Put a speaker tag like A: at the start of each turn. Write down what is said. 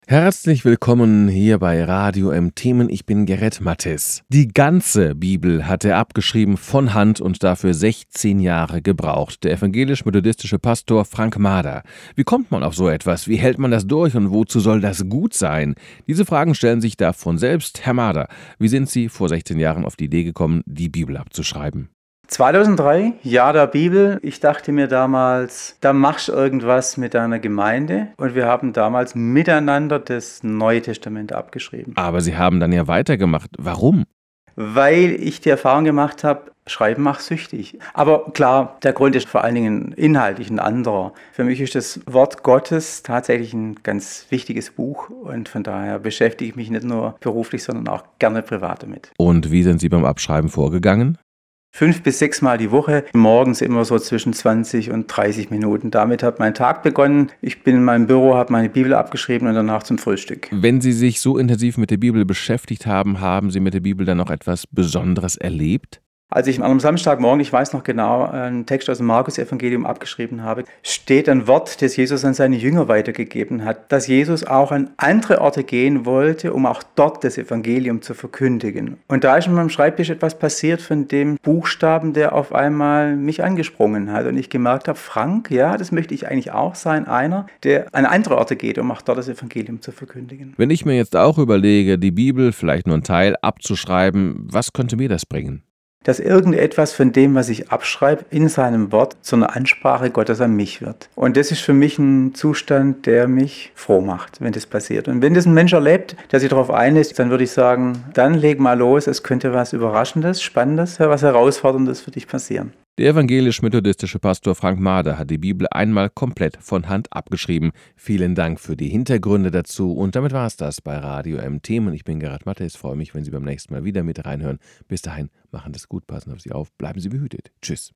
A: Herzlich willkommen hier bei Radio M Themen. Ich bin Gerrit Mattes. Die ganze Bibel hat er abgeschrieben von Hand und dafür 16 Jahre gebraucht. Der evangelisch-methodistische Pastor Frank Mader. Wie kommt man auf so etwas? Wie hält man das durch und wozu soll das gut sein? Diese Fragen stellen sich da von selbst. Herr Mader, wie sind Sie vor 16 Jahren auf die Idee gekommen, die Bibel abzuschreiben?
B: 2003, Jahr der Bibel. Ich dachte mir damals, da machst du irgendwas mit deiner Gemeinde. Und wir haben damals miteinander das Neue Testament abgeschrieben.
A: Aber Sie haben dann ja weitergemacht. Warum?
B: Weil ich die Erfahrung gemacht habe, Schreiben macht süchtig. Aber klar, der Grund ist vor allen Dingen inhaltlich ein anderer. Für mich ist das Wort Gottes tatsächlich ein ganz wichtiges Buch. Und von daher beschäftige ich mich nicht nur beruflich, sondern auch gerne privat damit.
A: Und wie sind Sie beim Abschreiben vorgegangen?
B: 5 bis 6 Mal die Woche, morgens immer so zwischen 20 und 30 Minuten. Damit hat mein Tag begonnen. Ich bin in meinem Büro, habe meine Bibel abgeschrieben und danach zum Frühstück.
A: Wenn Sie sich so intensiv mit der Bibel beschäftigt haben, haben Sie mit der Bibel dann noch etwas Besonderes erlebt?
B: Als ich am Samstagmorgen, ich weiß noch genau, einen Text aus dem Markus-Evangelium abgeschrieben habe, steht ein Wort, das Jesus an seine Jünger weitergegeben hat, dass Jesus auch an andere Orte gehen wollte, um auch dort das Evangelium zu verkündigen. Und da ist an meinem Schreibtisch etwas passiert von dem Buchstaben, der auf einmal mich angesprungen hat. Und ich gemerkt habe, Frank, ja, das möchte ich eigentlich auch sein, einer, der an andere Orte geht, um auch dort das Evangelium zu verkündigen.
A: Wenn ich mir jetzt auch überlege, die Bibel, vielleicht nur einen Teil, abzuschreiben, was könnte mir das bringen?
B: Dass irgendetwas von dem, was ich abschreibe, in seinem Wort zu einer Ansprache Gottes an mich wird. Und das ist für mich ein Zustand, der mich froh macht, wenn das passiert. Und wenn das ein Mensch erlebt, der sich darauf einlässt, dann würde ich sagen, dann leg mal los, es könnte was Überraschendes, Spannendes, was Herausforderndes für dich passieren.
A: Der evangelisch-methodistische Pastor Frank Mader hat die Bibel einmal komplett von Hand abgeschrieben. Vielen Dank für die Hintergründe dazu. Und damit war es das bei Radio M Themen. Ich bin Gerrit Mattes, freue mich, wenn Sie beim nächsten Mal wieder mit reinhören. Bis dahin, machen Sie es gut, passen auf Sie auf, bleiben Sie behütet. Tschüss.